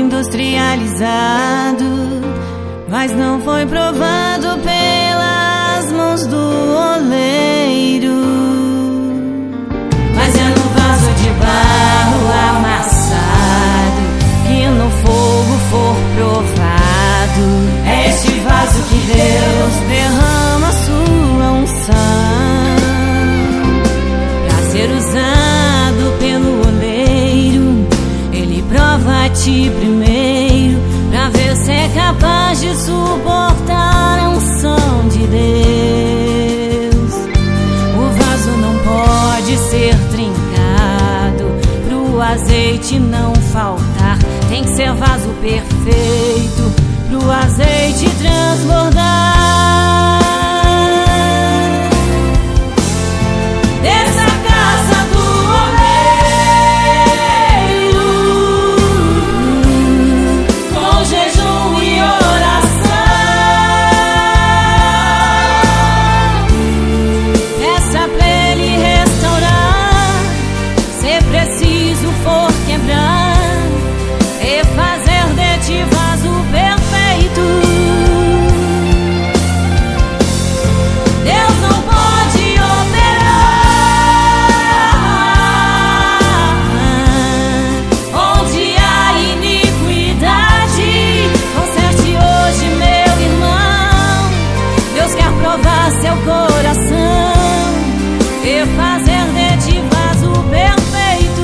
industrializado, mas não foi provado pelas mãos do oleiro. Mas é no vaso de barro amassado que no fogo for provado. É este vaso que Deus derrama sua unção pra ser usado pelo oleiro. Ele prova a ti primeiro pra ver se é capaz de suportar a unção de Deus. O vaso não pode ser trincado pro azeite não faltar. Tem que ser vaso perfeito pro azeite transbordar. Dessa casa do oleiro, com jejum e oração, peça pra ele restaurar, se preciso for quebrar e fazer de ti vaso perfeito. Deus não pode operar onde há iniquidade. Conserte hoje, meu irmão. Deus quer provar seu coração e fazer de ti vaso perfeito.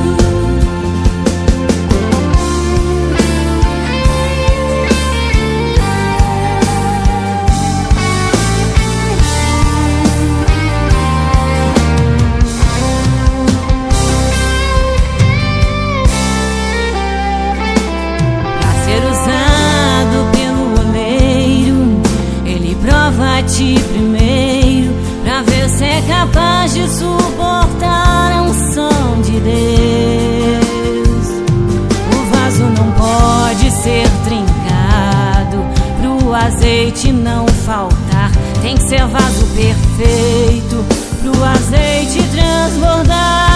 Prova a ti primeiro pra ver se é capaz de suportar a unção de Deus. O vaso não pode ser trincado pro azeite não faltar. Tem que ser vaso perfeito pro azeite transbordar.